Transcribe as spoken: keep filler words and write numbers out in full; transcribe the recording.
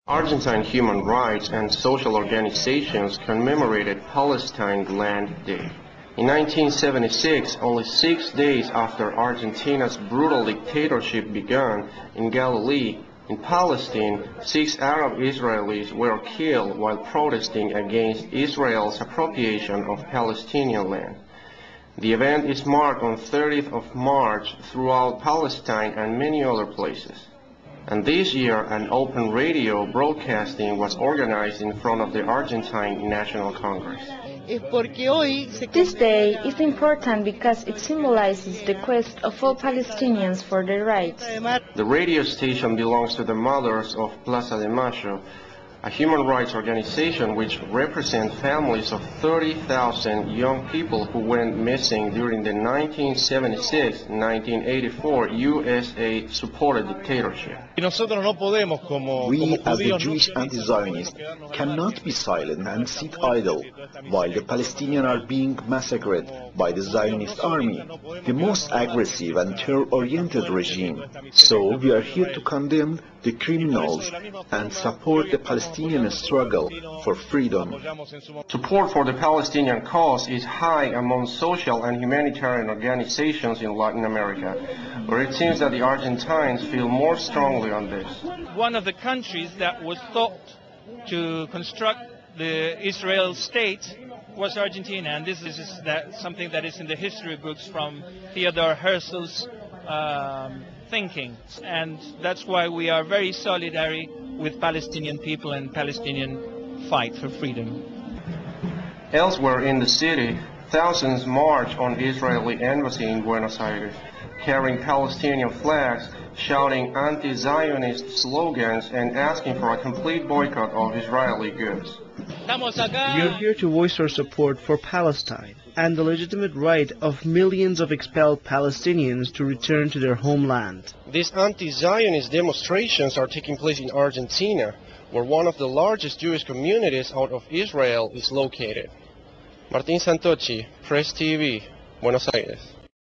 Argentine human rights and social organizations commemorated Palestine Land Day. In nineteen seventy-six, only six days after Argentina's brutal dictatorship began in Galilee, in Palestine, six Arab Israelis were killed while protesting against Israel's appropriation of Palestinian land. The event is marked on thirtieth of March throughout Palestine and many other places. And this year, an open radio broadcasting was organized in front of the Argentine National Congress. This day is important because it symbolizes the quest of all Palestinians for their rights. The radio station belongs to the Mothers of Plaza de Mayo, a human rights organization which represents families of thirty thousand young people who went missing during the nineteen seventy-six to nineteen eighty-four U S A-supported dictatorship. We, as the Jewish anti-Zionists, cannot be silent and sit idle while the Palestinians are being massacred by the Zionist army, the most aggressive and terror-oriented regime. So we are here to condemn the criminals and support the Palestinian struggle for freedom. Support for the Palestinian cause is high among social and humanitarian organizations in Latin America, where it seems that the Argentines feel more strongly on this. One of the countries that was thought to construct the Israel state was Argentina, and this is that something that is in the history books from Theodore Herzl's um, thinking, and that's why we are very solidary with Palestinian people and Palestinian fight for freedom. Elsewhere in the city, thousands march on Israeli embassy in Buenos Aires, carrying Palestinian flags, shouting anti-Zionist slogans and asking for a complete boycott of Israeli goods. We are here to voice our support for Palestine and the legitimate right of millions of expelled Palestinians to return to their homeland. These anti-Zionist demonstrations are taking place in Argentina, where one of the largest Jewish communities out of Israel is located. Martín Santocchi, Press T V, Buenos Aires.